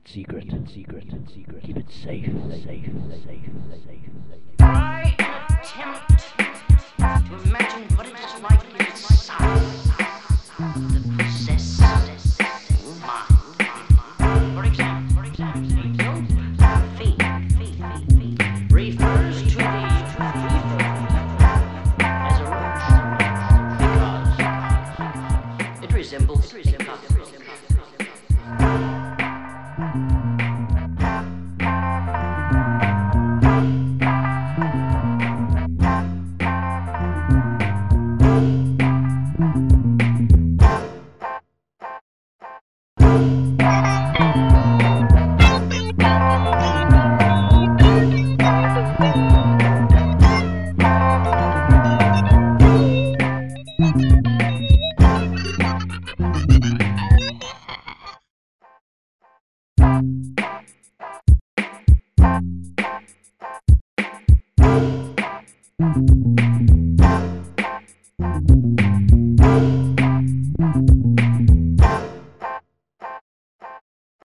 secret, keep it safe. Try and attempt to imagine what it is like inside the possessed mind. For example, fiend refers to the reaper as a roach because it resembles a cockroach.